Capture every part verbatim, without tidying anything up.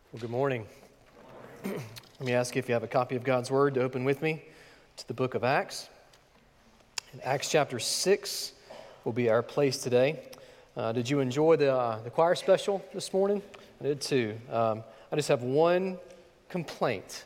Well, good morning. Let me ask you if you have a copy of God's Word to open with me to the book of Acts. And Acts chapter six will be our place today. Uh, did you enjoy the, uh, the choir special this morning? I did too. Um, I just have one complaint.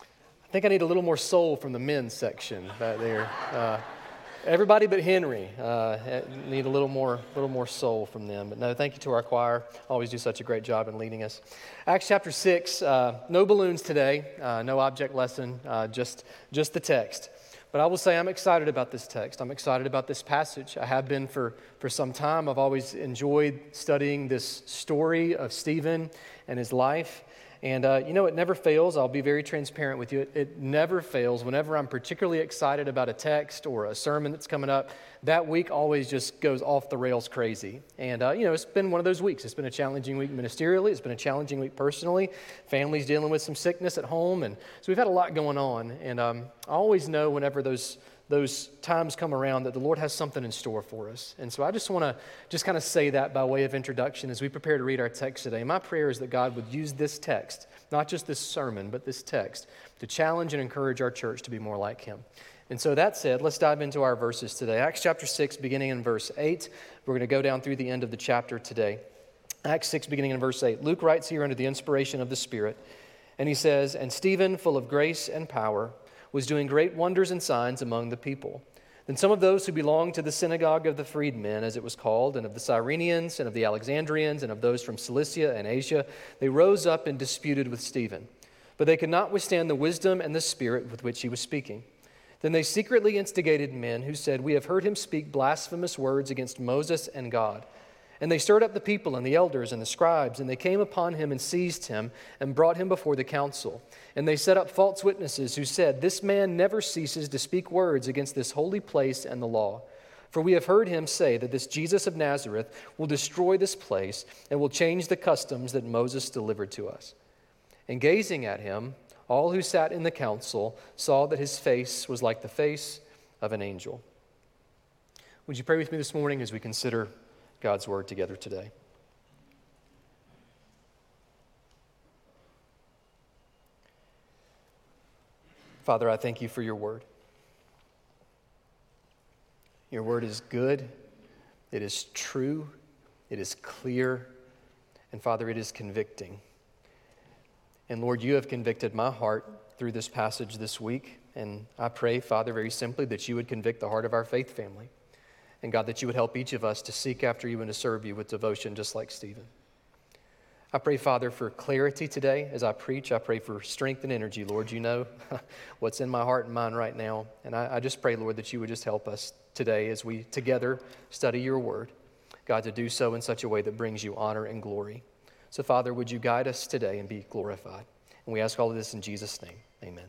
I think I need a little more soul from the men's section back there. Uh, Everybody but Henry uh, need a little more, little more soul from them. But no, thank you to our choir. Always do such a great job in leading us. Acts chapter six. Uh, no balloons today. Uh, no object lesson. Uh, just, just the text. But I will say I'm excited about this text. I'm excited about this passage. I have been for for some time. I've always enjoyed studying this story of Stephen and his life. And, uh, you know, it never fails. I'll be very transparent with you. It, it never fails. Whenever I'm particularly excited about a text or a sermon that's coming up, that week always just goes off the rails crazy. And, uh, you know, it's been one of those weeks. It's been a challenging week ministerially. It's been a challenging week personally. Family's dealing with some sickness at home. And so we've had a lot going on. And um, I always know whenever those those times come around that the Lord has something in store for us. And so I just want to just kind of say that by way of introduction as we prepare to read our text today. My prayer is that God would use this text, not just this sermon, but this text, to challenge and encourage our church to be more like Him. And so that said, let's dive into our verses today. Acts chapter six, beginning in verse eight. We're going to go down through the end of the chapter today. Acts six, beginning in verse eight. Luke writes here under the inspiration of the Spirit, and he says, "And Stephen, full of grace and power, was doing great wonders and signs among the people. Then some of those who belonged to the synagogue of the freedmen, as it was called, and of the Cyrenians, and of the Alexandrians, and of those from Cilicia and Asia, they rose up and disputed with Stephen. But they could not withstand the wisdom and the spirit with which he was speaking. Then they secretly instigated men who said, 'We have heard him speak blasphemous words against Moses and God.' And they stirred up the people and the elders and the scribes, and they came upon him and seized him and brought him before the council. And they set up false witnesses who said, 'This man never ceases to speak words against this holy place and the law. For we have heard him say that this Jesus of Nazareth will destroy this place and will change the customs that Moses delivered to us.' And gazing at him, all who sat in the council saw that his face was like the face of an angel." Would you pray with me this morning as we consider God's word together today? Father, I thank you for your word. Your word is good, it is true, it is clear, and Father, it is convicting. And Lord, you have convicted my heart through this passage this week, and I pray, Father, very simply that you would convict the heart of our faith family. And God, that you would help each of us to seek after you and to serve you with devotion just like Stephen. I pray, Father, for clarity today as I preach. I pray for strength and energy, Lord. You know what's in my heart and mind right now. And I, I just pray, Lord, that you would just help us today as we together study your word. God, to do so in such a way that brings you honor and glory. So, Father, would you guide us today and be glorified? And we ask all of this in Jesus' name. Amen.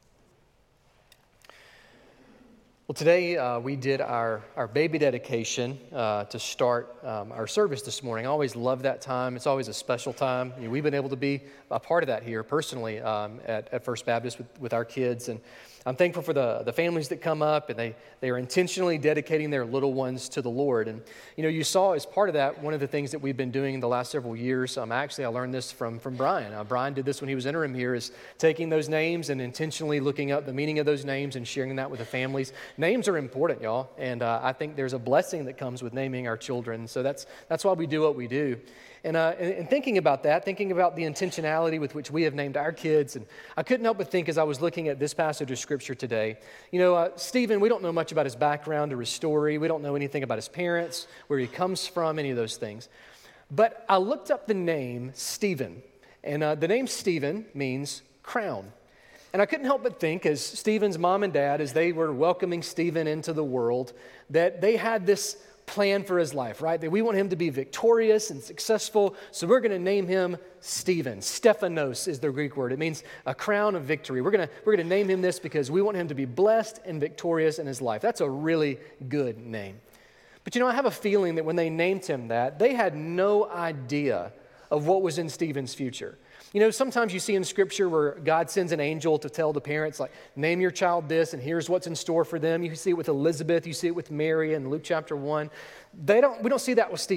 Well, today uh, we did our, our baby dedication uh, to start um, our service this morning. I always love that time. It's always a special time. You know, we've been able to be a part of that here personally um, at, at First Baptist with, with our kids. And I'm thankful for the, the families that come up and they, they are intentionally dedicating their little ones to the Lord. And, you know, you saw as part of that, one of the things that we've been doing the last several years, um, actually I learned this from, from Brian. Uh, Brian did this when he was interim here, is taking those names and intentionally looking up the meaning of those names and sharing that with the families. Names are important, y'all, and uh, I think there's a blessing that comes with naming our children. So that's that's why we do what we do. And, uh, and, and thinking about that, thinking about the intentionality with which we have named our kids, and I couldn't help but think as I was looking at this passage of Scripture today, you know, uh, Stephen, we don't know much about his background or his story. We don't know anything about his parents, where he comes from, any of those things. But I looked up the name Stephen, and uh, the name Stephen means crown. And I couldn't help but think, as Stephen's mom and dad, as they were welcoming Stephen into the world, that they had this plan for his life, right? That we want him to be victorious and successful, so we're going to name him Stephen. Stephanos is the Greek word. It means a crown of victory. We're going to we're going to name him this because we want him to be blessed and victorious in his life. That's a really good name. But you know, I have a feeling that when they named him that, they had no idea of what was in Stephen's future. You know, sometimes you see in Scripture where God sends an angel to tell the parents, like, name your child this, and here's what's in store for them. You see it with Elizabeth, you see it with Mary in Luke chapter one. They don't. We don't see that with Stephen.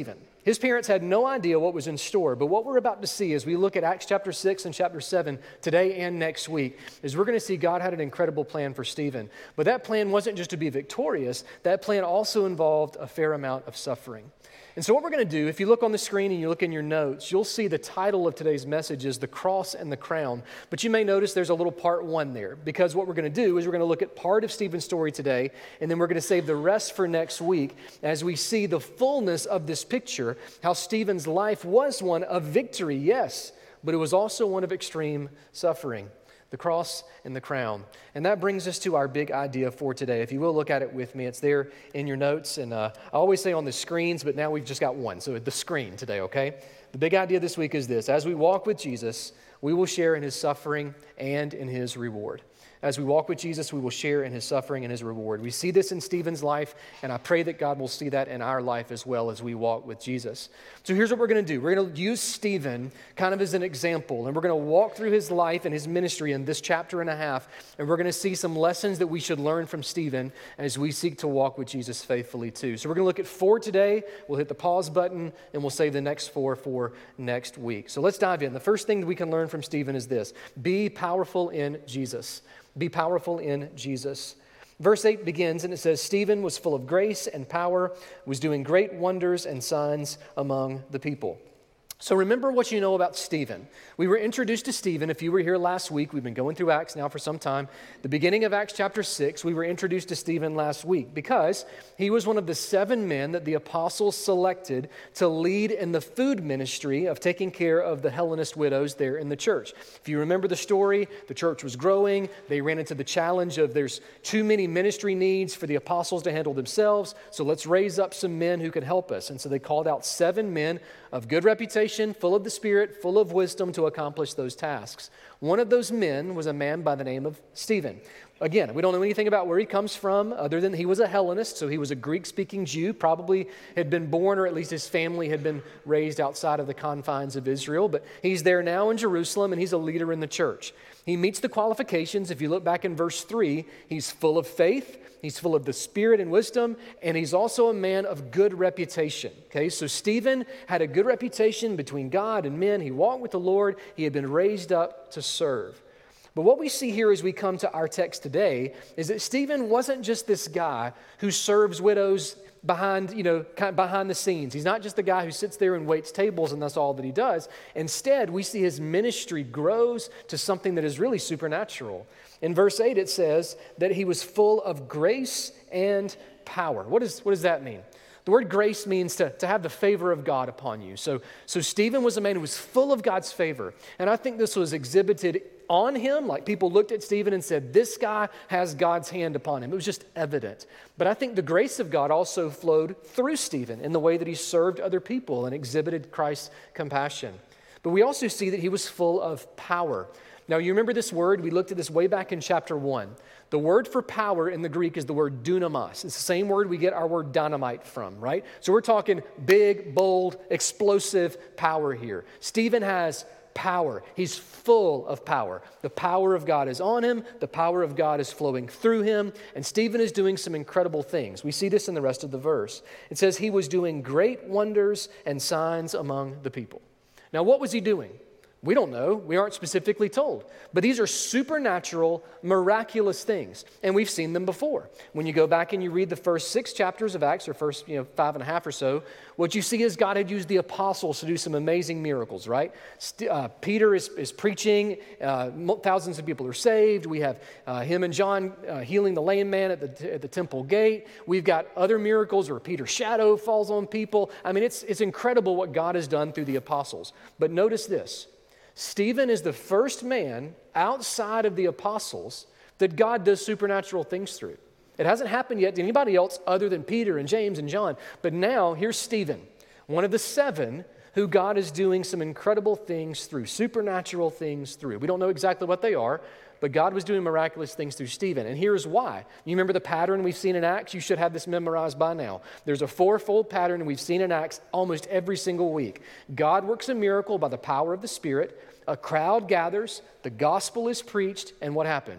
His parents had no idea what was in store, but what we're about to see as we look at Acts chapter six and chapter seven today and next week is we're going to see God had an incredible plan for Stephen. But that plan wasn't just to be victorious, that plan also involved a fair amount of suffering. And so what we're going to do, if you look on the screen and you look in your notes, you'll see the title of today's message is The Cross and the Crown. But you may notice there's a little part one there, because what we're going to do is we're going to look at part of Stephen's story today, and then we're going to save the rest for next week as we see the fullness of this picture, how Stephen's life was one of victory, yes, but it was also one of extreme suffering. The cross and the crown. And that brings us to our big idea for today. If you will look at it with me, it's there in your notes. And uh, I always say on the screens, but now we've just got one. So the screen today, okay? The big idea this week is this. As we walk with Jesus, we will share in his suffering and in his reward. As we walk with Jesus, we will share in his suffering and his reward. We see this in Stephen's life, and I pray that God will see that in our life as well as we walk with Jesus. So here's what we're going to do. We're going to use Stephen kind of as an example, and we're going to walk through his life and his ministry in this chapter and a half, and we're going to see some lessons that we should learn from Stephen as we seek to walk with Jesus faithfully too. So we're going to look at four today. We'll hit the pause button, and we'll save the next four for next week. So let's dive in. The first thing that we can learn from Stephen is this: be powerful in Jesus. Be powerful in Jesus. Verse eight begins and it says, Stephen was full of grace and power, was doing great wonders and signs among the people. So remember what you know about Stephen. We were introduced to Stephen. If you were here last week, we've been going through Acts now for some time. The beginning of Acts chapter six, we were introduced to Stephen last week because he was one of the seven men that the apostles selected to lead in the food ministry of taking care of the Hellenist widows there in the church. If you remember the story, the church was growing. They ran into the challenge of there's too many ministry needs for the apostles to handle themselves, so let's raise up some men who can help us. And so they called out seven men of good reputation, full of the Spirit, full of wisdom to accomplish those tasks. One of those men was a man by the name of Stephen. Again, we don't know anything about where he comes from other than he was a Hellenist, so he was a Greek-speaking Jew, probably had been born or at least his family had been raised outside of the confines of Israel, but he's there now in Jerusalem and he's a leader in the church. He meets the qualifications. If you look back in verse three, he's full of faith, he's full of the Spirit and wisdom, and he's also a man of good reputation. Okay, so Stephen had a good reputation between God and men. He walked with the Lord. He had been raised up to serve. But what we see here as we come to our text today is that Stephen wasn't just this guy who serves widows behind, you know, kind of behind the scenes. He's not just the guy who sits there and waits tables and that's all that he does. Instead, we see his ministry grows to something that is really supernatural. In verse eight, it says that he was full of grace and power. What, is, what does that mean? The word grace means to, to have the favor of God upon you. So, so Stephen was a man who was full of God's favor. And I think this was exhibited on him, like people looked at Stephen and said, this guy has God's hand upon him. It was just evident. But I think the grace of God also flowed through Stephen in the way that he served other people and exhibited Christ's compassion. But we also see that he was full of power. Now, you remember this word? We looked at this way back in chapter one. The word for power in the Greek is the word dunamis. It's the same word we get our word dynamite from, right? So we're talking big, bold, explosive power here. Stephen has power. He's full of power. The power of God is on him. The power of God is flowing through him. And Stephen is doing some incredible things. We see this in the rest of the verse. It says he was doing great wonders and signs among the people. Now, what was he doing? We don't know. We aren't specifically told. But these are supernatural, miraculous things. And we've seen them before. When you go back and you read the first six chapters of Acts, or first you know, five and a half or so, what you see is God had used the apostles to do some amazing miracles, right? Uh, Peter is, is preaching. Uh, thousands of people are saved. We have uh, him and John uh, healing the lame man at the, at the temple gate. We've got other miracles where Peter's shadow falls on people. I mean, it's, it's incredible what God has done through the apostles. But notice this. Stephen is the first man outside of the apostles that God does supernatural things through. It hasn't happened yet to anybody else other than Peter and James and John. But now, here's Stephen, one of the seven who God is doing some incredible things through, supernatural things through. We don't know exactly what they are, but God was doing miraculous things through Stephen. And here's why. You remember the pattern we've seen in Acts? You should have this memorized by now. There's a fourfold pattern we've seen in Acts almost every single week. God works a miracle by the power of the Spirit. A crowd gathers, the gospel is preached, and what happens?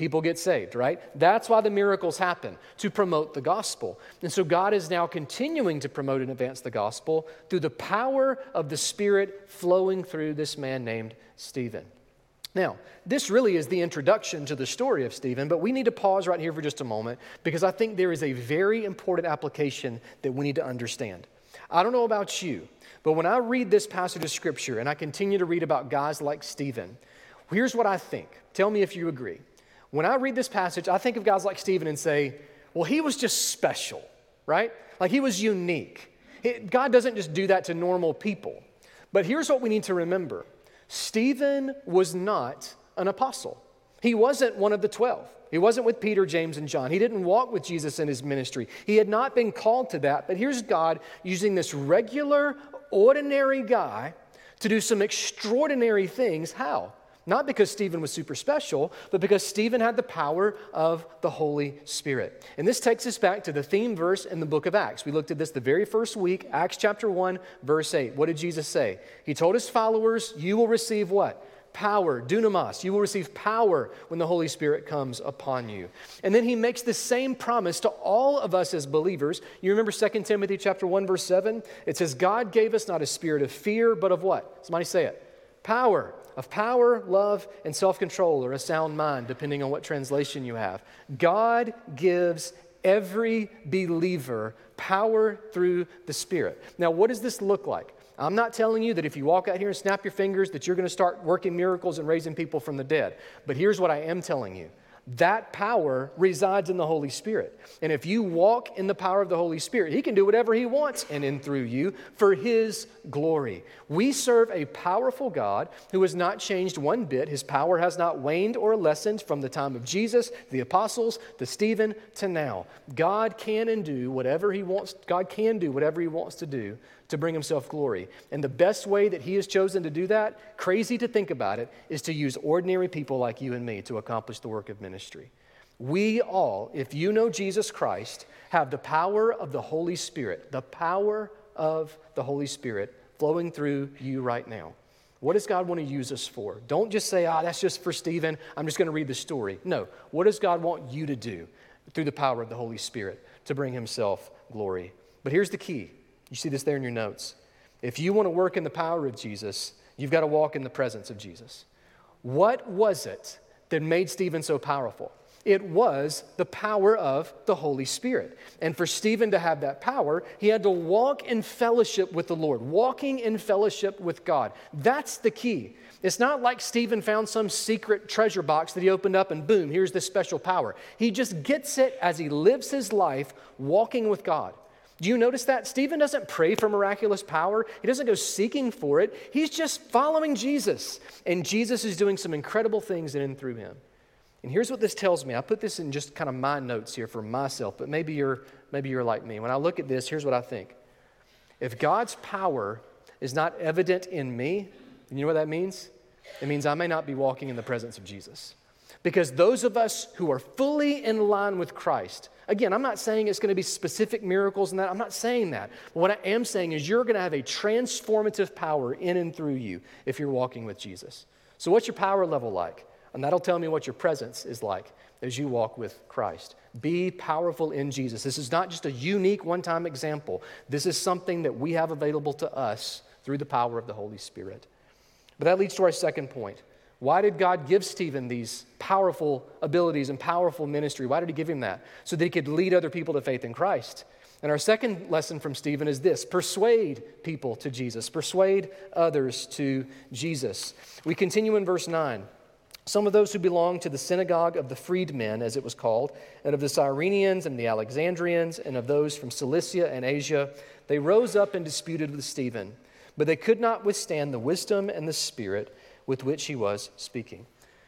People get saved, right? That's why the miracles happen, to promote the gospel. And so God is now continuing to promote and advance the gospel through the power of the Spirit flowing through this man named Stephen. Now, this really is the introduction to the story of Stephen, but we need to pause right here for just a moment because I think there is a very important application that we need to understand. I don't know about you, but when I read this passage of Scripture and I continue to read about guys like Stephen, here's what I think. Tell me if you agree. When I read this passage, I think of guys like Stephen and say, well, he was just special, right? Like he was unique. It, God doesn't just do that to normal people. But here's what we need to remember. Stephen was not an apostle. He wasn't one of the twelve. He wasn't with Peter, James, and John. He didn't walk with Jesus in his ministry. He had not been called to that. But here's God using this regular, ordinary guy to do some extraordinary things. How? Not because Stephen was super special, but because Stephen had the power of the Holy Spirit. And this takes us back to the theme verse in the book of Acts. We looked at this the very first week, Acts chapter one, verse eight. What did Jesus say? He told his followers, you will receive what? Power, dunamis. You will receive power when the Holy Spirit comes upon you. And then he makes the same promise to all of us as believers. You remember Second Timothy chapter one, verse seven? It says, God gave us not a spirit of fear, but of what? Somebody say it. Power. Of power, love, and self-control, or a sound mind, depending on what translation you have. God gives every believer power through the Spirit. Now, what does this look like? I'm not telling you that if you walk out here and snap your fingers that you're going to start working miracles and raising people from the dead. But here's what I am telling you. That power resides in the Holy Spirit. And if you walk in the power of the Holy Spirit, He can do whatever He wants in and through you for His glory. We serve a powerful God who has not changed one bit. His power has not waned or lessened from the time of Jesus, the apostles, to Stephen, to now. God can and do whatever He wants. God can do whatever He wants to do to bring Himself glory. And the best way that He has chosen to do that, crazy to think about it, is to use ordinary people like you and me to accomplish the work of ministry. We all, if you know Jesus Christ, have the power of the Holy Spirit, the power of the Holy Spirit flowing through you right now. What does God want to use us for? Don't just say, ah, that's just for Stephen. I'm just going to read the story. No. What does God want you to do through the power of the Holy Spirit to bring Himself glory? But here's the key. You see this there in your notes. If you want to work in the power of Jesus, you've got to walk in the presence of Jesus. What was it that made Stephen so powerful? It was the power of the Holy Spirit. And for Stephen to have that power, he had to walk in fellowship with the Lord, walking in fellowship with God. That's the key. It's not like Stephen found some secret treasure box that he opened up and boom, here's this special power. He just gets it as he lives his life walking with God. Do you notice that? Stephen doesn't pray for miraculous power. He doesn't go seeking for it. He's just following Jesus. And Jesus is doing some incredible things in and through him. And here's what this tells me. I put this in just kind of my notes here for myself, but maybe you're, maybe you're like me. When I look at this, here's what I think. If God's power is not evident in me, you know what that means? It means I may not be walking in the presence of Jesus. Because those of us who are fully in line with Christ, again, I'm not saying it's going to be specific miracles and that. I'm not saying that. But what I am saying is you're going to have a transformative power in and through you if you're walking with Jesus. So what's your power level like? And that'll tell me what your presence is like as you walk with Christ. Be powerful in Jesus. This is not just a unique one-time example. This is something that we have available to us through the power of the Holy Spirit. But that leads to our second point. Why did God give Stephen these powerful abilities and powerful ministry? Why did He give him that? So that he could lead other people to faith in Christ. And our second lesson from Stephen is this: persuade people to Jesus. Persuade others to Jesus. We continue in verse nine. Some of those who belonged to the synagogue of the freedmen, as it was called, and of the Cyrenians and the Alexandrians, and of those from Cilicia and Asia, they rose up and disputed with Stephen. But they could not withstand the wisdom and the spirit with which he was speaking.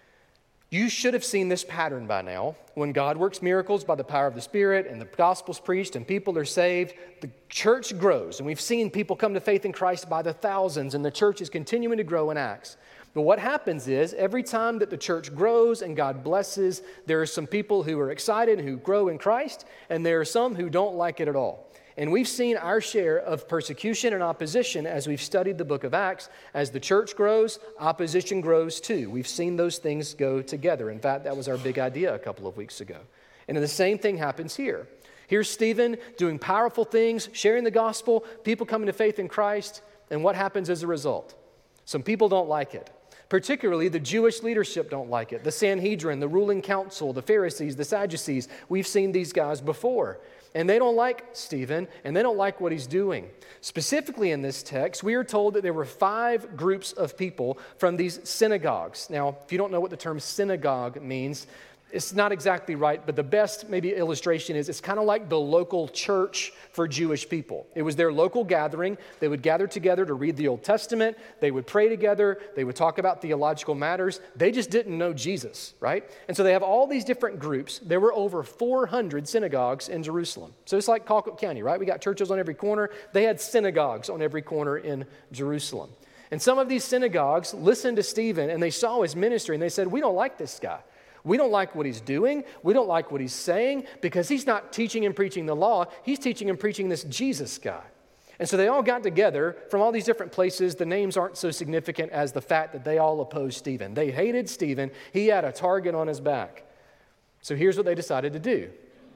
You should have seen this pattern by now. When God works miracles by the power of the Spirit and the gospel's preached and people are saved, the church grows. And we've seen people come to faith in Christ by the thousands, and the church is continuing to grow in Acts. But what happens is every time that the church grows and God blesses, there are some people who are excited, who grow in Christ, and there are some who don't like it at all. And we've seen our share of persecution and opposition as we've studied the book of Acts. As the church grows, opposition grows too. We've seen those things go together. In fact, that was our big idea a couple of weeks ago. And the same thing happens here. Here's Stephen doing powerful things, sharing the gospel, people coming to faith in Christ, and what happens as a result? Some people don't like it. Particularly, the Jewish leadership don't like it. The Sanhedrin, the ruling council, the Pharisees, the Sadducees. We've seen these guys before. And they don't like Stephen, and they don't like what he's doing. Specifically in this text, we are told that there were five groups of people from these synagogues. Now, if you don't know what the term synagogue means, it's not exactly right, but the best maybe illustration is it's kind of like the local church for Jewish people. It was their local gathering. They would gather together to read the Old Testament. They would pray together. They would talk about theological matters. They just didn't know Jesus, right? And so they have all these different groups. There were over four hundred synagogues in Jerusalem. So it's like Colquitt County, right? We got churches on every corner. They had synagogues on every corner in Jerusalem. And some of these synagogues listened to Stephen, and they saw his ministry, and they said, we don't like this guy. We don't like what he's doing. We don't like what he's saying because he's not teaching and preaching the law. He's teaching and preaching this Jesus guy. And so they all got together from all these different places. The names aren't so significant as the fact that they all opposed Stephen. They hated Stephen. He had a target on his back. So here's what they decided to do.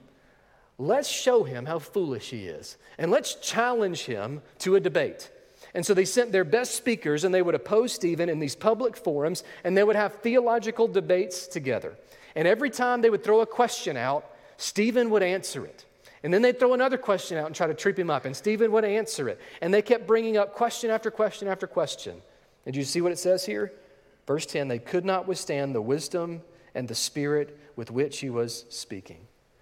Let's show him how foolish he is, and let's challenge him to a debate. And so they sent their best speakers, and they would oppose Stephen in these public forums, and they would have theological debates together. And every time they would throw a question out, Stephen would answer it. And then they'd throw another question out and try to trip him up, and Stephen would answer it. And they kept bringing up question after question after question. And do you see what it says here? Verse ten, they could not withstand the wisdom and the spirit with which he was speaking.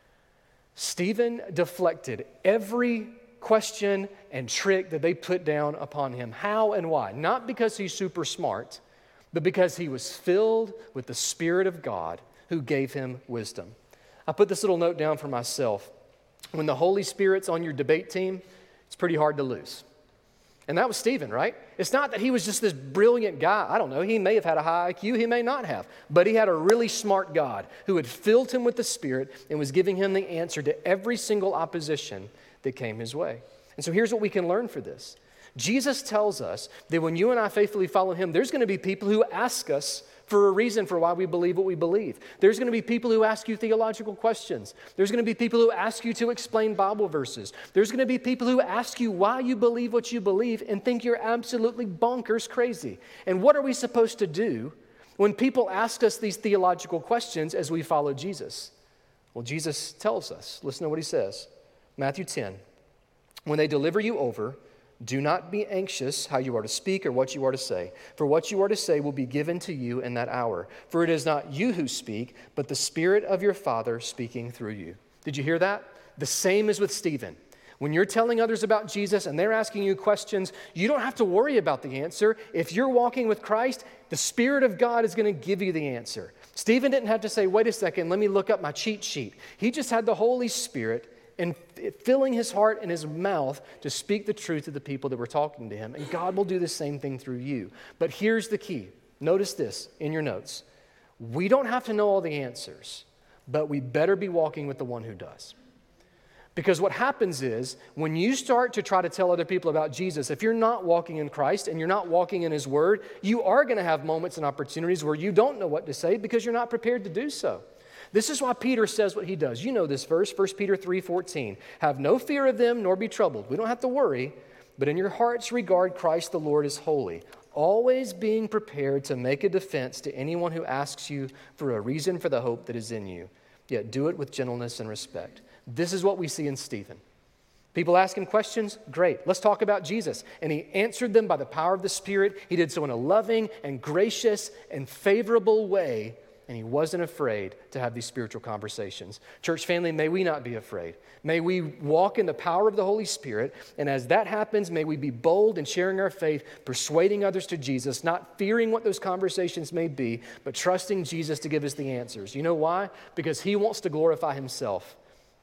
Stephen deflected every question and trick that they put down upon him. How and why? Not because he's super smart, but because he was filled with the Spirit of God who gave him wisdom. I put this little note down for myself. When the Holy Spirit's on your debate team, it's pretty hard to lose. And that was Stephen, right? It's not that he was just this brilliant guy. I don't know. He may have had a high I Q. He may not have. But he had a really smart God who had filled him with the Spirit and was giving him the answer to every single opposition that came his way. And so here's what we can learn for this. Jesus tells us that when you and I faithfully follow him, there's going to be people who ask us for a reason for why we believe what we believe. There's going to be people who ask you theological questions. There's going to be people who ask you to explain Bible verses. There's going to be people who ask you why you believe what you believe and think you're absolutely bonkers crazy. And what are we supposed to do when people ask us these theological questions as we follow Jesus? Well, Jesus tells us. Listen to what he says. Matthew ten, when they deliver you over, do not be anxious how you are to speak or what you are to say, for what you are to say will be given to you in that hour. For it is not you who speak, but the Spirit of your Father speaking through you. Did you hear that? The same is with Stephen. When you're telling others about Jesus and they're asking you questions, you don't have to worry about the answer. If you're walking with Christ, the Spirit of God is going to give you the answer. Stephen didn't have to say, wait a second, let me look up my cheat sheet. He just had the Holy Spirit and filling his heart and his mouth to speak the truth to the people that were talking to him. And God will do the same thing through you. But here's the key. Notice this in your notes. We don't have to know all the answers, but we better be walking with the one who does. Because what happens is, when you start to try to tell other people about Jesus, if you're not walking in Christ and you're not walking in his word, you are going to have moments and opportunities where you don't know what to say because you're not prepared to do so. This is why Peter says what he does. You know this verse, First Peter three fourteen. Have no fear of them, nor be troubled. We don't have to worry, but in your hearts regard Christ the Lord as holy, always being prepared to make a defense to anyone who asks you for a reason for the hope that is in you. Yet do it with gentleness and respect. This is what we see in Stephen. People ask him questions? Great. Let's talk about Jesus. And he answered them by the power of the Spirit. He did so in a loving and gracious and favorable way. And he wasn't afraid to have these spiritual conversations. Church family, may we not be afraid. May we walk in the power of the Holy Spirit. And as that happens, may we be bold in sharing our faith, persuading others to Jesus, not fearing what those conversations may be, but trusting Jesus to give us the answers. You know why? Because he wants to glorify himself.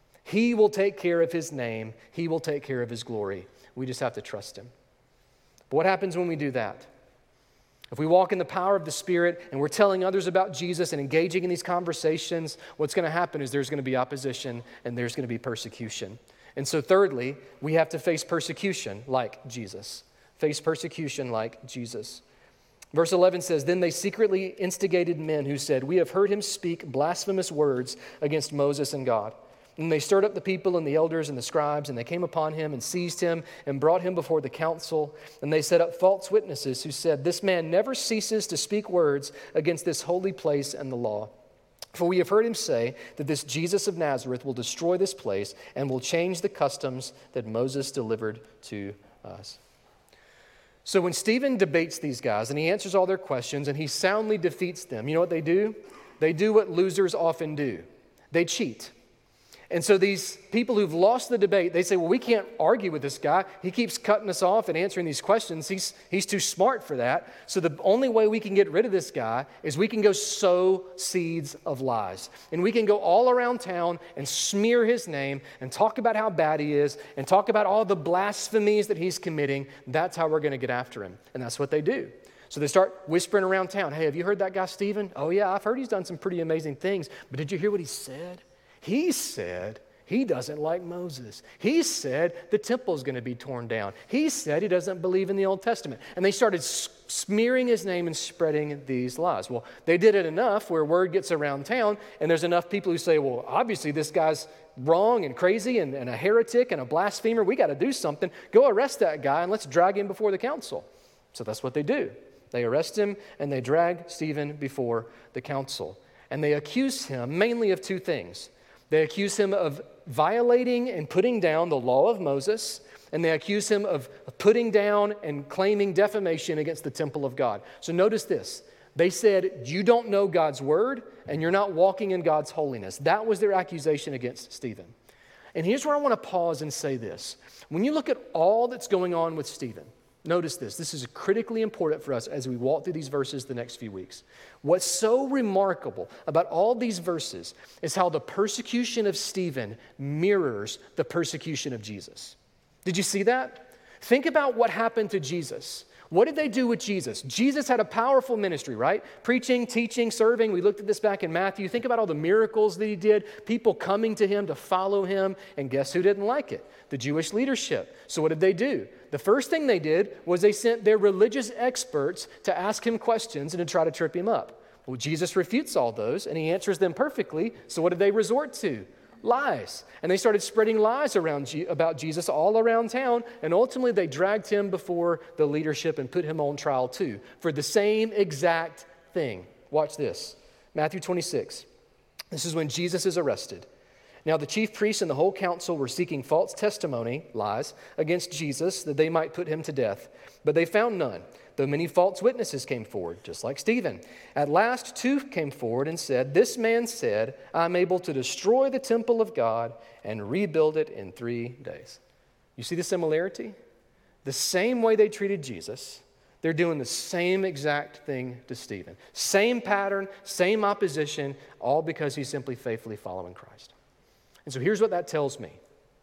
He will take care of his name. He will take care of his glory. We just have to trust him. But what happens when we do that? If we walk in the power of the Spirit and we're telling others about Jesus and engaging in these conversations, what's going to happen is there's going to be opposition and there's going to be persecution. And so thirdly, we have to face persecution like Jesus. Face persecution like Jesus. Verse eleven says, "Then they secretly instigated men who said, 'We have heard him speak blasphemous words against Moses and God.' And they stirred up the people and the elders and the scribes, and they came upon him and seized him and brought him before the council. And they set up false witnesses who said, 'This man never ceases to speak words against this holy place and the law. For we have heard him say that this Jesus of Nazareth will destroy this place and will change the customs that Moses delivered to us.'" So when Stephen debates these guys and he answers all their questions and he soundly defeats them, you know what they do? They do what losers often do. They cheat. And so these people who've lost the debate, they say, well, we can't argue with this guy. He keeps cutting us off and answering these questions. He's, he's too smart for that. So the only way we can get rid of this guy is we can go sow seeds of lies. And we can go all around town and smear his name and talk about how bad he is and talk about all the blasphemies that he's committing. That's how we're going to get after him. And that's what they do. So they start whispering around town, "Hey, have you heard that guy Stephen? Oh yeah, I've heard he's done some pretty amazing things. But did you hear what he said? He said he doesn't like Moses. He said the temple's going to be torn down. He said he doesn't believe in the Old Testament." And they started smearing his name and spreading these lies. Well, they did it enough where word gets around town, and there's enough people who say, well, obviously this guy's wrong and crazy and, and a heretic and a blasphemer. We got to do something. Go arrest that guy and let's drag him before the council. So that's what they do. They arrest him and they drag Stephen before the council. And they accuse him mainly of two things. They accuse him of violating and putting down the law of Moses, and they accuse him of putting down and claiming defamation against the temple of God. So notice this. They said, you don't know God's word, and you're not walking in God's holiness. That was their accusation against Stephen. And here's where I want to pause and say this. When you look at all that's going on with Stephen, notice this. This is critically important for us as we walk through these verses the next few weeks. What's so remarkable about all these verses is how the persecution of Stephen mirrors the persecution of Jesus. Did you see that? Think about what happened to Jesus. What did they do with Jesus? Jesus had a powerful ministry, right? Preaching, teaching, serving. We looked at this back in Matthew. Think about all the miracles that he did, people coming to him to follow him, and guess who didn't like it? The Jewish leadership. So what did they do? The first thing they did was they sent their religious experts to ask him questions and to try to trip him up. Well, Jesus refutes all those, and he answers them perfectly. So what did they resort to? Lies. And they started spreading lies around G- about Jesus all around town, and ultimately they dragged him before the leadership and put him on trial too for the same exact thing. Watch this. Matthew twenty-six. This is when Jesus is arrested. Now the chief priests and the whole council were seeking false testimony, lies, against Jesus that they might put him to death. But they found none, though many false witnesses came forward, just like Stephen. At last two came forward and said, "This man said, I'm able to destroy the temple of God and rebuild it in three days." You see the similarity? The same way they treated Jesus, they're doing the same exact thing to Stephen. Same pattern, same opposition, all because he's simply faithfully following Christ. And so here's what that tells me.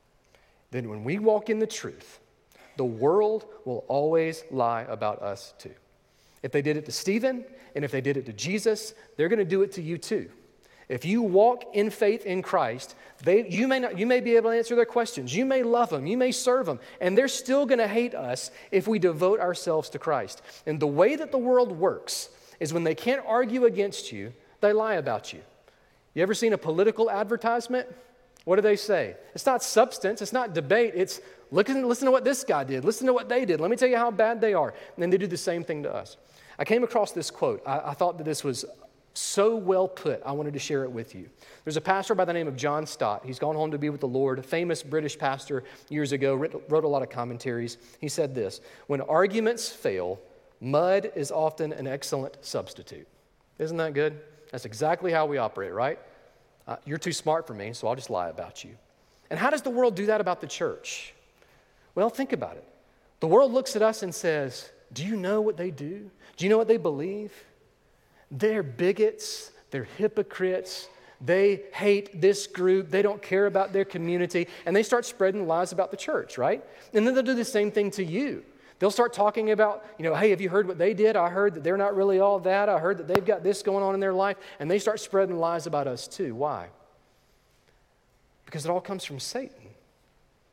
That when we walk in the truth, the world will always lie about us too. If they did it to Stephen, and if they did it to Jesus, they're going to do it to you too. If you walk in faith in Christ, they, you may not, you may be able to answer their questions. You may love them. You may serve them. And they're still going to hate us if we devote ourselves to Christ. And the way that the world works is when they can't argue against you, they lie about you. You ever seen a political advertisement? What do they say? It's not substance. It's not debate. It's listen, listen to what this guy did. Listen to what they did. Let me tell you how bad they are. And then they do the same thing to us. I came across this quote. I, I thought that this was so well put, I wanted to share it with you. There's a pastor by the name of John Stott. He's gone home to be with the Lord, a famous British pastor years ago, wrote, wrote a lot of commentaries. He said this: "When arguments fail, mud is often an excellent substitute." Isn't that good? That's exactly how we operate, right? Uh, you're too smart for me, so I'll just lie about you. And how does the world do that about the church? Well, think about it. The world looks at us and says, do you know what they do? Do you know what they believe? They're bigots. They're hypocrites. They hate this group. They don't care about their community. And they start spreading lies about the church, right? And then they'll do the same thing to you. They'll start talking about, you know, hey, have you heard what they did? I heard that they're not really all that. I heard that they've got this going on in their life. And they start spreading lies about us too. Why? Because it all comes from Satan.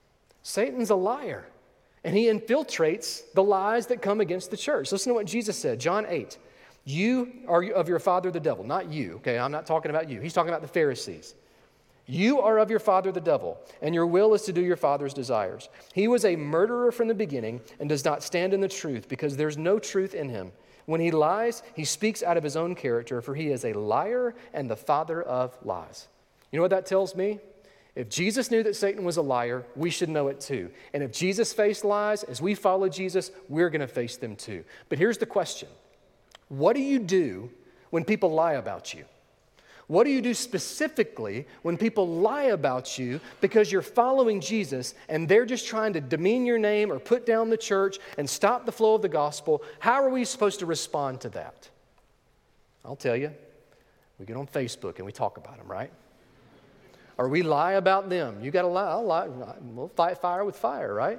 Satan's a liar, and he infiltrates the lies that come against the church. Listen to what Jesus said, John eight. You are of your father the devil, not you, okay? I'm not talking about you. He's talking about the Pharisees. You are of your father the devil, and your will is to do your father's desires. He was a murderer from the beginning and does not stand in the truth because there's no truth in him. When he lies, he speaks out of his own character, for he is a liar and the father of lies. You know what that tells me? If Jesus knew that Satan was a liar, we should know it too. And if Jesus faced lies, as we follow Jesus, we're going to face them too. But here's the question. What do you do when people lie about you? What do you do specifically when people lie about you because you're following Jesus and they're just trying to demean your name or put down the church and stop the flow of the gospel? How are we supposed to respond to that? I'll tell you, we get on Facebook and we talk about them, right? Or we lie about them. You got to lie. I'll lie. We'll fight fire with fire, right?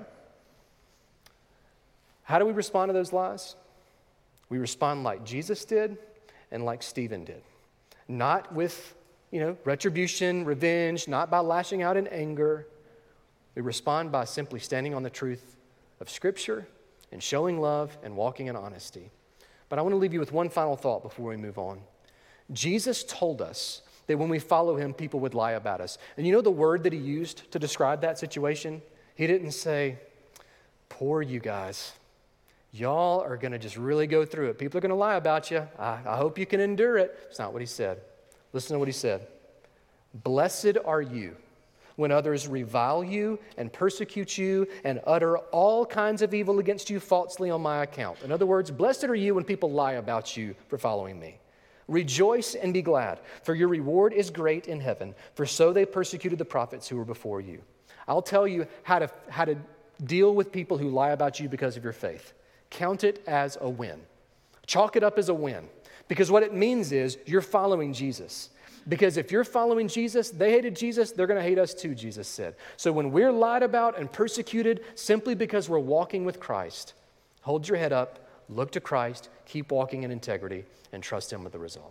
How do we respond to those lies? We respond like Jesus did and like Stephen did. Not with, you know, retribution, revenge, not by lashing out in anger. We respond by simply standing on the truth of Scripture and showing love and walking in honesty. But I want to leave you with one final thought before we move on. Jesus told us that when we follow him, people would lie about us. And you know the word that he used to describe that situation? He didn't say, poor you guys. Y'all are going to just really go through it. People are going to lie about you. I, I hope you can endure it. It's not what he said. Listen to what he said. Blessed are you when others revile you and persecute you and utter all kinds of evil against you falsely on my account. In other words, blessed are you when people lie about you for following me. Rejoice and be glad, for your reward is great in heaven, for so they persecuted the prophets who were before you. I'll tell you how to, how to deal with people who lie about you because of your faith. Count it as a win. Chalk it up as a win. Because what it means is you're following Jesus. Because if you're following Jesus, they hated Jesus, they're going to hate us too, Jesus said. So when we're lied about and persecuted simply because we're walking with Christ, hold your head up, look to Christ, keep walking in integrity, and trust him with the result.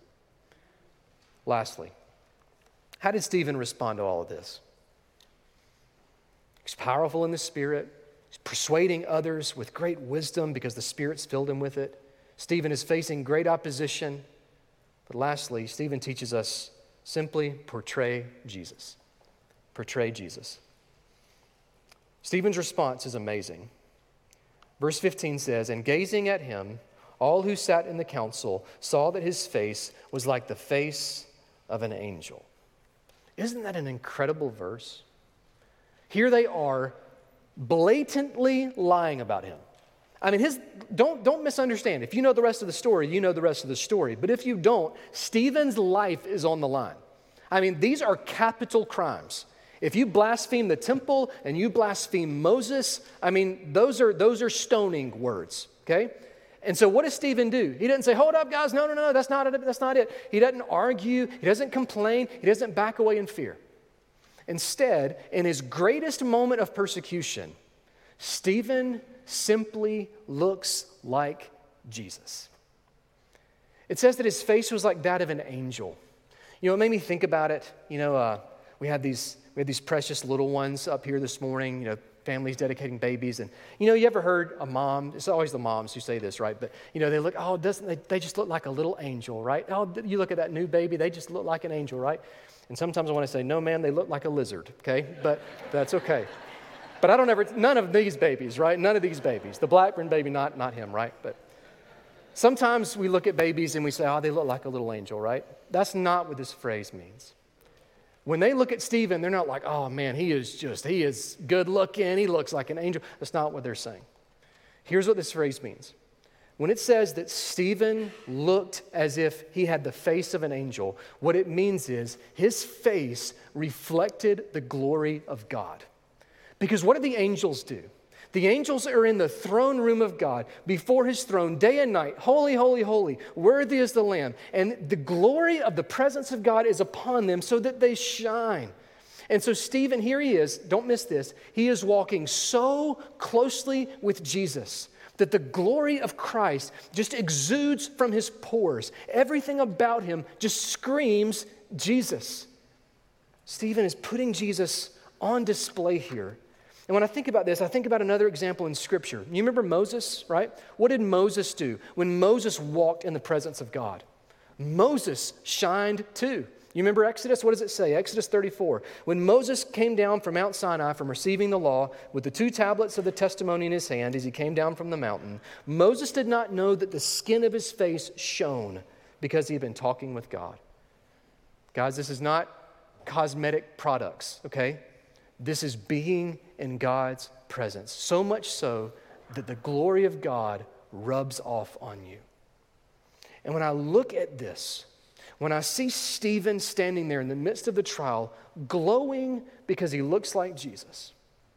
Lastly, how did Stephen respond to all of this? He's powerful in the Spirit. He's persuading others with great wisdom because the Spirit's filled him with it. Stephen is facing great opposition. But lastly, Stephen teaches us simply portray Jesus. Portray Jesus. Stephen's response is amazing. Verse fifteen says, and gazing at him, all who sat in the council saw that his face was like the face of an angel. Isn't that an incredible verse? Here they are, blatantly lying about him. I mean, his don't, don't misunderstand. If you know the rest of the story, you know the rest of the story. But if you don't, Stephen's life is on the line. I mean, these are capital crimes. If you blaspheme the temple and you blaspheme Moses, I mean, those are, those are stoning words, okay? And so what does Stephen do? He doesn't say, hold up, guys, no, no, no, that's not it, that's not it. He doesn't argue, he doesn't complain, he doesn't back away in fear. Instead, in his greatest moment of persecution, Stephen simply looks like Jesus. It says that his face was like that of an angel. You know, it made me think about it. You know, uh, we had these we had these precious little ones up here this morning, you know, families dedicating babies. And, you know, you ever heard a mom, it's always the moms who say this, right? But, you know, they look, oh, doesn't they, they just look like a little angel, right? Oh, you look at that new baby, they just look like an angel, right? And sometimes I want to say, no, man, they look like a lizard, okay? But that's okay. But I don't ever, none of these babies, right? None of these babies. The Blackburn baby, not, not him, right? But sometimes we look at babies and we say, oh, they look like a little angel, right? That's not what this phrase means. When they look at Stephen, they're not like, oh, man, he is just, he is good looking. He looks like an angel. That's not what they're saying. Here's what this phrase means. When it says that Stephen looked as if he had the face of an angel, what it means is his face reflected the glory of God. Because what do the angels do? The angels are in the throne room of God, before his throne, day and night. Holy, holy, holy, worthy is the Lamb. And the glory of the presence of God is upon them so that they shine. And so Stephen, here he is, don't miss this, he is walking so closely with Jesus that the glory of Christ just exudes from his pores. Everything about him just screams Jesus. Stephen is putting Jesus on display here. And when I think about this, I think about another example in Scripture. You remember Moses, right? What did Moses do when Moses walked in the presence of God? Moses shined too. You remember Exodus? What does it say? Exodus thirty-four. When Moses came down from Mount Sinai from receiving the law with the two tablets of the testimony in his hand as he came down from the mountain, Moses did not know that the skin of his face shone because he had been talking with God. Guys, this is not cosmetic products, okay? This is being in God's presence, so much so that the glory of God rubs off on you. And when I look at this, when I see Stephen standing there in the midst of the trial, glowing because he looks like Jesus,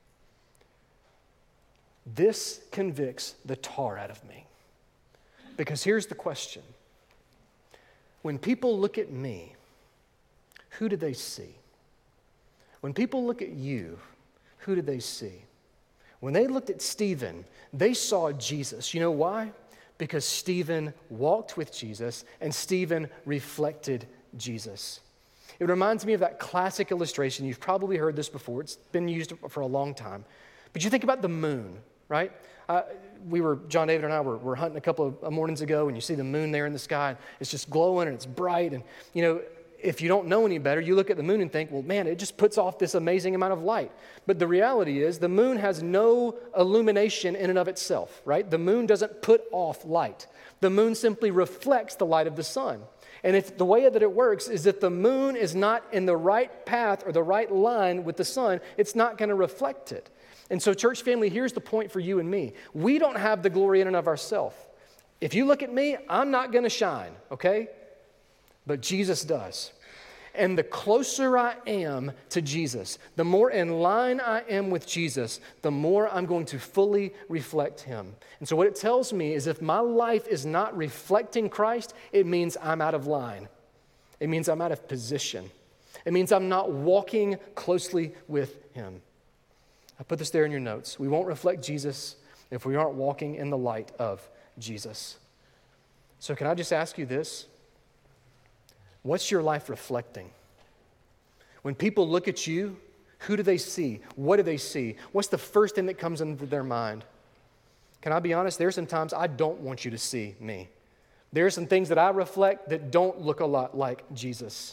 this convicts the tar out of me. Because here's the question. When people look at me, who do they see? When people look at you, who do they see? When they looked at Stephen, they saw Jesus. You know why? Because Stephen walked with Jesus and Stephen reflected Jesus. It reminds me of that classic illustration. You've probably heard this before. It's been used for a long time. But you think about the moon, right? Uh, we were, John David and I were, were hunting a couple of mornings ago, and you see the moon there in the sky. It's just glowing and it's bright. And, you know, if you don't know any better, you look at the moon and think, well, man, it just puts off this amazing amount of light. But the reality is the moon has no illumination in and of itself, right? The moon doesn't put off light. The moon simply reflects the light of the sun. And if the way that it works is that the moon is not in the right path or the right line with the sun, it's not going to reflect it. And so, church family, here's the point for you and me. We don't have the glory in and of ourselves. If you look at me, I'm not going to shine, okay? But Jesus does. And the closer I am to Jesus, the more in line I am with Jesus, the more I'm going to fully reflect him. And so what it tells me is if my life is not reflecting Christ, it means I'm out of line. It means I'm out of position. It means I'm not walking closely with him. I put this there in your notes. We won't reflect Jesus if we aren't walking in the light of Jesus. So can I just ask you this? What's your life reflecting? When people look at you, who do they see? What do they see? What's the first thing that comes into their mind? Can I be honest? There are some times I don't want you to see me. There are some things that I reflect that don't look a lot like Jesus.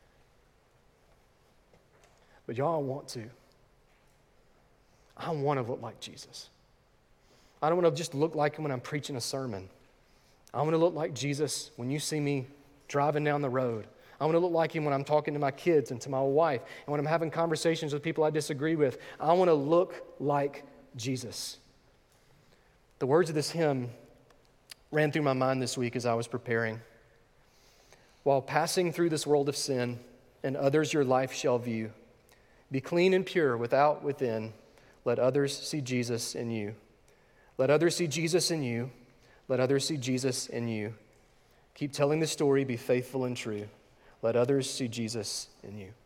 But y'all want to. I want to look like Jesus. I don't want to just look like him when I'm preaching a sermon. I want to look like Jesus when you see me driving down the road. I want to look like him when I'm talking to my kids and to my wife, and when I'm having conversations with people I disagree with. I want to look like Jesus. The words of this hymn ran through my mind this week as I was preparing. While passing through this world of sin, and others your life shall view, be clean and pure without, within. Let others see Jesus in you. Let others see Jesus in you. Let others see Jesus in you. Keep telling the story, be faithful and true. Let others see Jesus in you.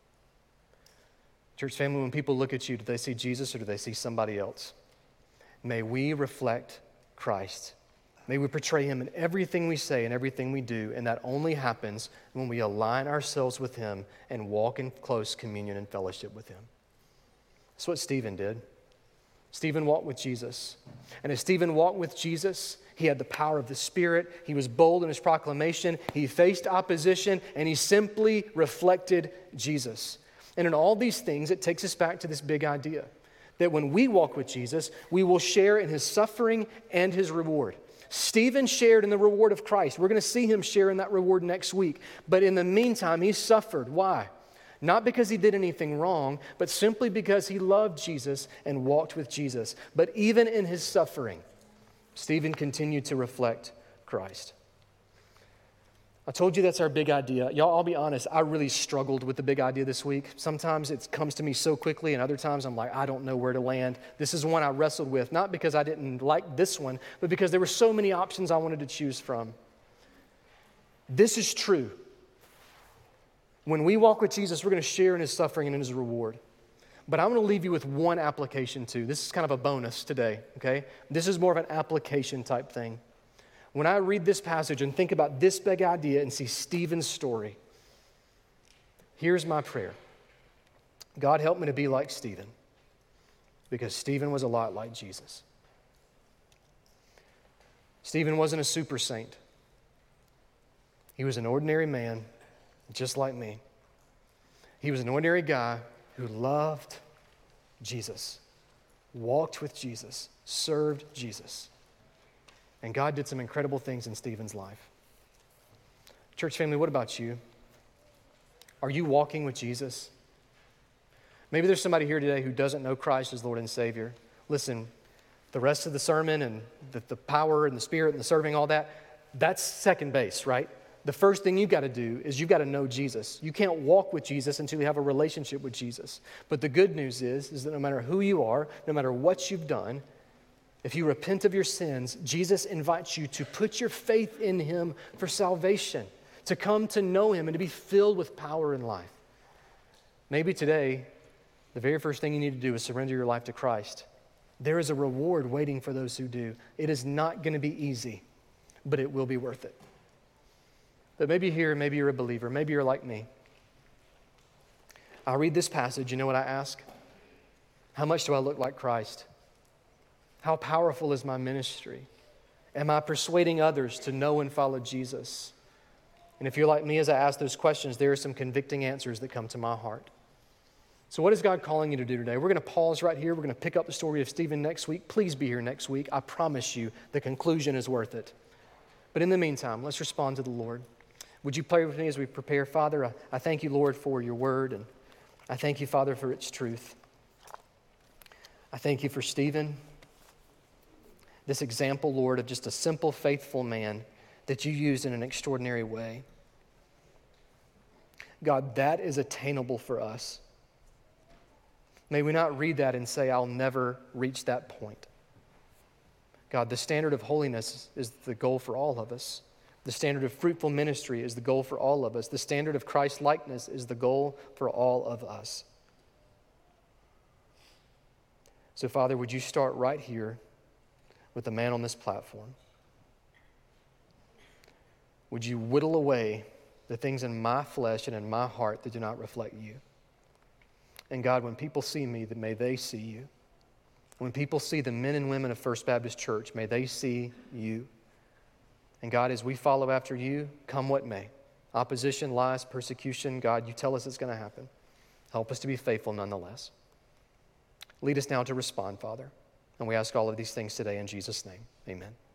Church family, when people look at you, do they see Jesus or do they see somebody else? May we reflect Christ. May we portray him in everything we say and everything we do, and that only happens when we align ourselves with him and walk in close communion and fellowship with him. That's what Stephen did. Stephen walked with Jesus. And as Stephen walked with Jesus, he had the power of the Spirit. He was bold in his proclamation. He faced opposition, and he simply reflected Jesus. And in all these things, it takes us back to this big idea that when we walk with Jesus, we will share in his suffering and his reward. Stephen shared in the reward of Christ. We're going to see him share in that reward next week. But in the meantime, he suffered. Why? Not because he did anything wrong, but simply because he loved Jesus and walked with Jesus. But even in his suffering, Stephen continued to reflect Christ. I told you that's our big idea. Y'all, I'll be honest, I really struggled with the big idea this week. Sometimes it comes to me so quickly, and other times I'm like, I don't know where to land. This is one I wrestled with, not because I didn't like this one, but because there were so many options I wanted to choose from. This is true. When we walk with Jesus, we're going to share in his suffering and in his reward. But I'm going to leave you with one application too. This is kind of a bonus today, okay? This is more of an application type thing. When I read this passage and think about this big idea and see Stephen's story, here's my prayer. God, help me to be like Stephen. because Stephen was a lot like Jesus. Stephen wasn't a super saint. He was an ordinary man, just like me. He was an ordinary guy who loved Jesus, walked with Jesus, served Jesus. And God did some incredible things in Stephen's life. Church family, what about you? Are you walking with Jesus? Maybe there's somebody here today who doesn't know Christ as Lord and Savior. Listen, the rest of the sermon and the, the power and the Spirit and the serving, all that, that's second base, right? The first thing you've got to do is you've got to know Jesus. You can't walk with Jesus until you have a relationship with Jesus. But the good news is, is that no matter who you are, no matter what you've done, if you repent of your sins, Jesus invites you to put your faith in Him for salvation, to come to know Him and to be filled with power and life. Maybe today, the very first thing you need to do is surrender your life to Christ. There is a reward waiting for those who do. It is not going to be easy, but it will be worth it. But maybe you're here, maybe you're a believer, maybe you're like me. I'll read this passage, you know what I ask? How much do I look like Christ? How powerful is my ministry? Am I persuading others to know and follow Jesus? And if you're like me, as I ask those questions, there are some convicting answers that come to my heart. So what is God calling you to do today? We're going to pause right here. We're going to pick up the story of Stephen next week. Please be here next week. I promise you the conclusion is worth it. But in the meantime, let's respond to the Lord. Would you pray with me as we prepare? Father, I, I thank you, Lord, for your word, and I thank you, Father, for its truth. I thank you for Stephen, this example, Lord, of just a simple, faithful man that you used in an extraordinary way. God, that is attainable for us. May we not read that and say, I'll never reach that point. God, the standard of holiness is the goal for all of us. The standard of fruitful ministry is the goal for all of us. The standard of Christ-likeness is the goal for all of us. So, Father, would you start right here with the man on this platform? Would you whittle away the things in my flesh and in my heart that do not reflect you? And God, when people see me, that may they see you. When people see the men and women of First Baptist Church, may they see you. And God, as we follow after you, come what may, opposition, lies, persecution, God, you tell us it's going to happen. Help us to be faithful nonetheless. Lead us now to respond, Father. And we ask all of these things today in Jesus' name. Amen.